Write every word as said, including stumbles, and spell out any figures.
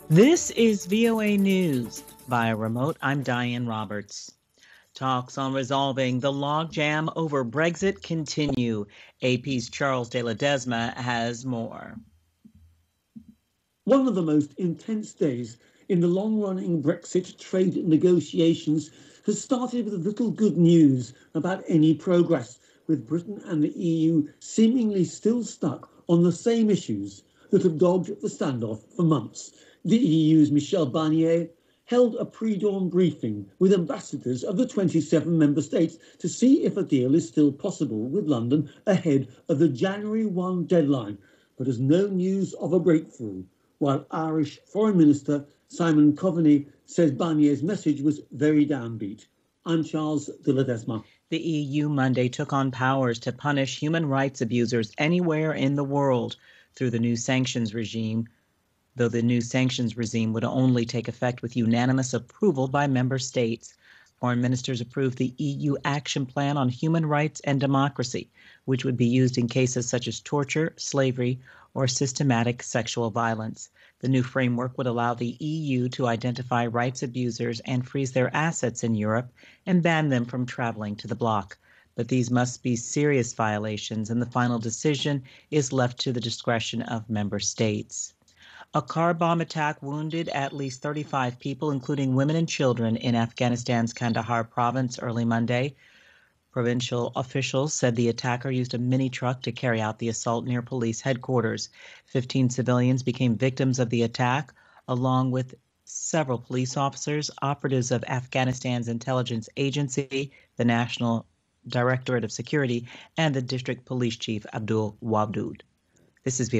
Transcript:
This is V O A News. Via remote, I'm Diane Roberts. Talks on resolving the logjam over Brexit continue. A P's Charles de Ledesma has more. One of the most intense days in the long-running Brexit trade negotiations has started with little good news about any progress, with Britain and the E U seemingly still stuck on the same issues that have dogged the standoff for months. The E U's Michel Barnier held a pre-dawn briefing with ambassadors of the twenty-seven member states to see if a deal is still possible with London ahead of the January first deadline, but has no news of a breakthrough, while Irish Foreign Minister Simon Coveney says Barnier's message was very downbeat. I'm Charles de Ledesma. The E U Monday took on powers to punish human rights abusers anywhere in the world through the new sanctions regime, though the new sanctions regime would only take effect with unanimous approval by member states. Foreign ministers approved the E U Action Plan on Human Rights and Democracy, which would be used in cases such as torture, slavery, or systematic sexual violence. The new framework would allow the E U to identify rights abusers and freeze their assets in Europe and ban them from traveling to the bloc. But these must be serious violations, and the final decision is left to the discretion of member states. A car bomb attack wounded at least thirty-five people, including women and children, in Afghanistan's Kandahar province early Monday. Provincial officials said the attacker used a mini truck to carry out the assault near police headquarters. Fifteen civilians became victims of the attack, along with several police officers, operatives of Afghanistan's intelligence agency, the National Directorate of Security, and the district police chief, Abdul Wadud. This is